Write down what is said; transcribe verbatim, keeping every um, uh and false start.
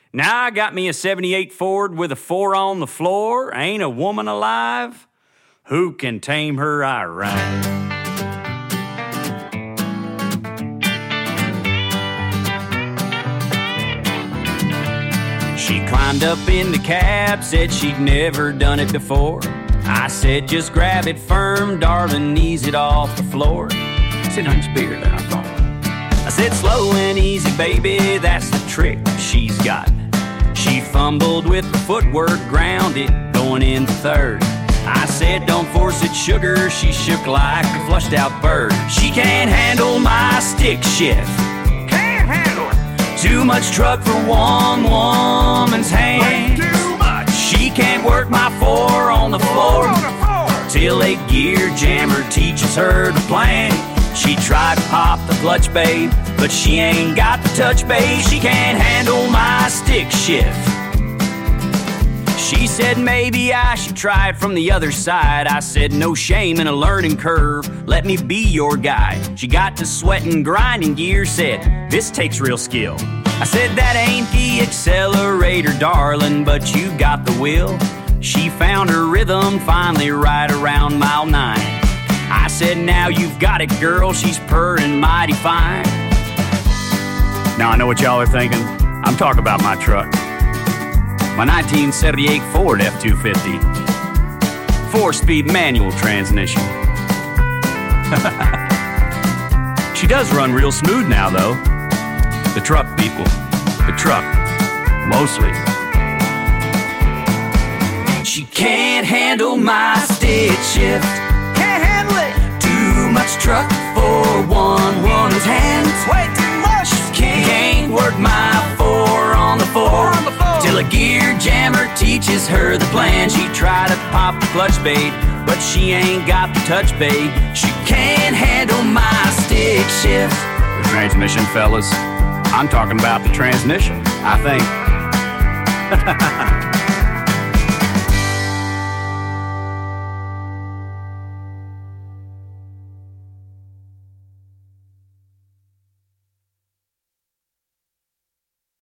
Now I got me a seventy-eight Ford with a four on the floor. Ain't a woman alive who can tame her I ride. She climbed up in the cab, said she'd never done it before. I said, just grab it firm, darling, ease it off the floor. Sit on your beer, then I thought. I said, slow and easy, baby, that's the trick she's got. She fumbled with the footwork, grounded, going into third. I said, don't force it, sugar. She shook like a flushed out bird. She can't handle my stick shift. Can't handle it. Too much truck for one woman's hand. Too much. She can't work my four on the floor, on the floor. Till a gear jammer teaches her to plan. She tried to pop the clutch, babe, but she ain't got the touch, babe. She can't handle my stick shift. She said maybe I should try it from the other side. I said no shame in a learning curve. Let me be your guide. She got to sweating, grinding gear, said this takes real skill. I said that ain't the accelerator, darling, but you got the will. She found her rhythm finally right around mile nine. I said, now you've got it, girl. She's purring mighty fine. Now I know what y'all are thinking. I'm talking about my truck. My nineteen seventy-eight Ford F two fifty. Four-speed manual transmission. She does run real smooth now, though. The truck, people. The truck. Mostly. She can't handle my stick shift. Can't handle it. Too much truck for one woman's hands. Way too much. She can't, can't work my four on the floor. On the floor. Till a gear jammer teaches her the plan. She tried to pop the clutch, babe, but she ain't got the touch, babe. She can't handle my stick shift. The transmission, fellas. I'm talking about the transmission, I think.